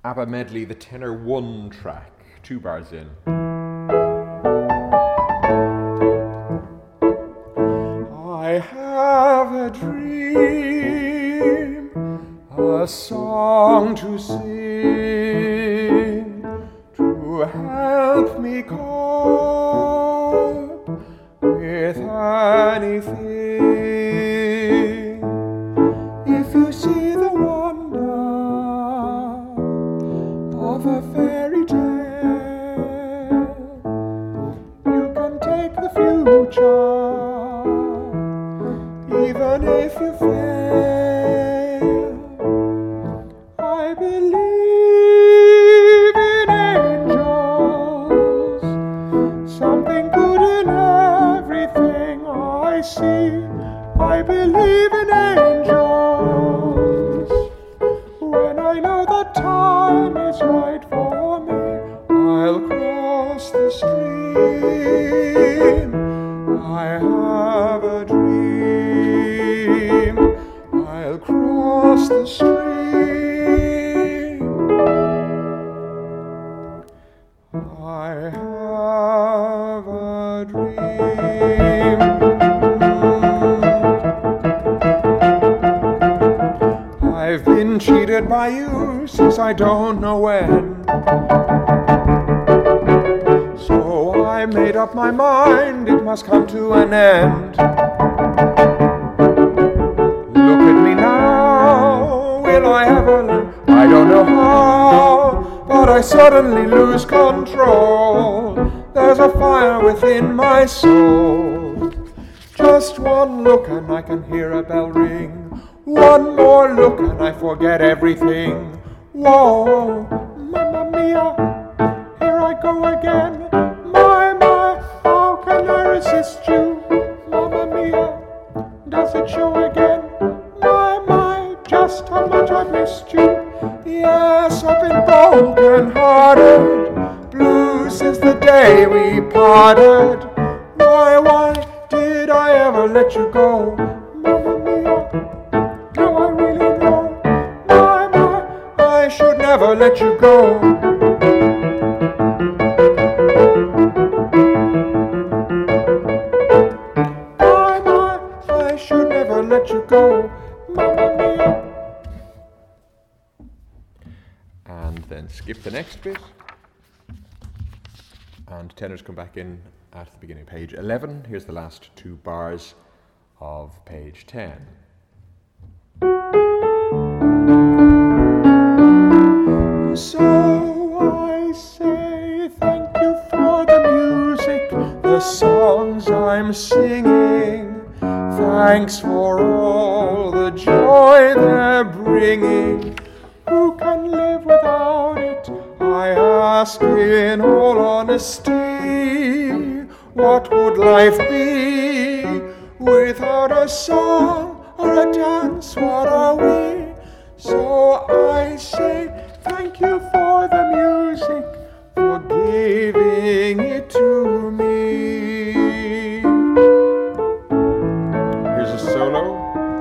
ABBA medley, the tenor 1 track, 2 bars in. I have a dream, a song to sing, to help me cope with anything. If you see the wonder of a fairy tale, you can take the future, even if you fail. I believe in angels, something good in everything I see. I believe in angels. When I know the time is right for me, I'll cross the stream. I have a dream, I'll cross the stream. I have a dream. I've been cheated by you since I don't know when. So I made up my mind, it must come to an end. Look at me now, will I ever learn? I don't know how, but I suddenly lose control. There's a fire within my soul. Just one look and I can hear a bell ring. One more look and I forget everything. Whoa, mamma mia, here I go again. My, how can I resist you? Mamma mia, does it show again? My, just how much I've missed you. Yes, I've been broken hearted, blue since the day we parted. Why did I ever let you go? Mamma mia, now I really know. My, I should never let you go. My, I should never let you go. Mamma mia. And then skip the next bit. And tenors come back in at the beginning of page 11. Here's the last 2 bars of page 10. So I say thank you for the music, the songs I'm singing. Thanks for all the joy they're bringing. Who can live without it? I ask in all honesty. What would life be without a song or a dance? What are we? So I say thank you for the music, for giving it to me. Here's a solo.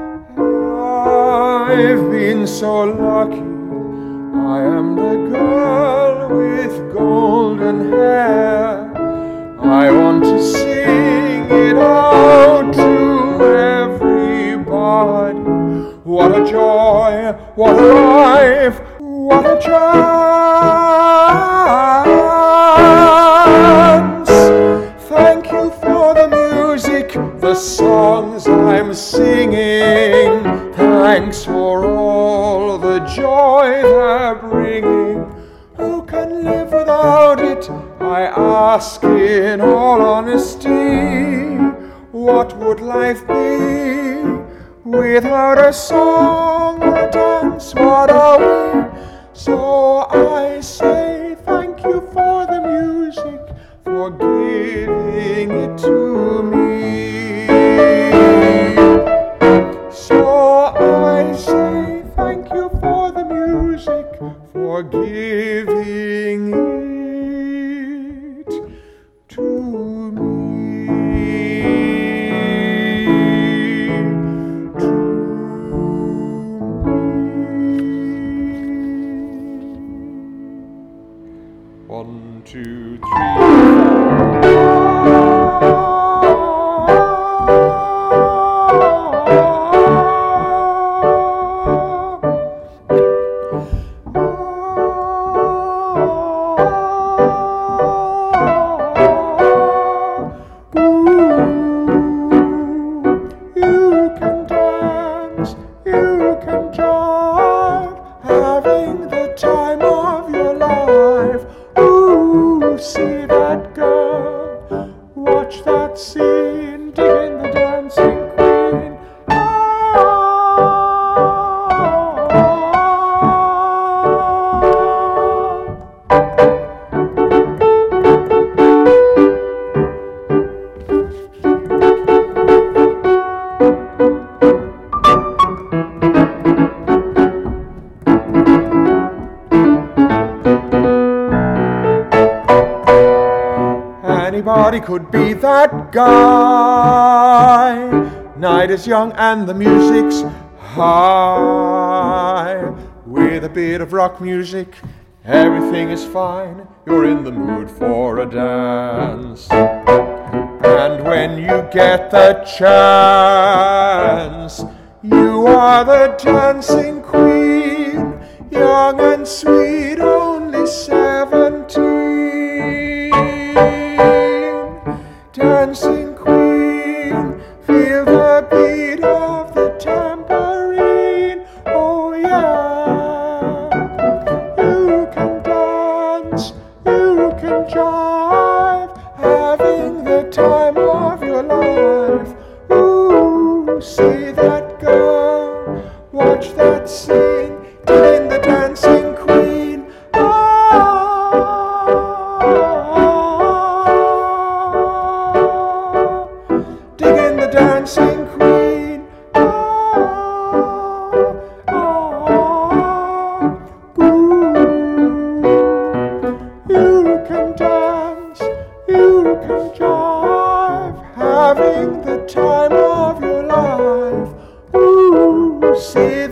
I've been so lucky, I am the girl with golden hair. I want to sing it out to everybody. What a joy, what a life, what a chance. Thank you for the music, the songs I'm singing. Thanks for all the joy they're bringing. Who can live without it? I ask in all honesty. What would life be without a song or a dance? What are we? So I say thank you for the music, for giving it to me. So I say thank you for the music, for giving it to me. 1, 2, 3, 4. You can jive, having the time of your life. Ooh, see that girl, watch that scene, digging the dancing queen. Anybody could be that guy. Night is young and the music's high. With a bit of rock music, everything is fine. You're in the mood for a dance. And when you get the chance, you are the dancing queen, young and sweet, only 17. Dancing queen, feel the beat of the tambourine. Oh yeah, you can dance, you can jive, having the time of your life. Ooh, see that girl, watch that scene, digging the dancing queen. Digging the dancing queen. You can dance, you can jive, having the time of your life. Ooh, see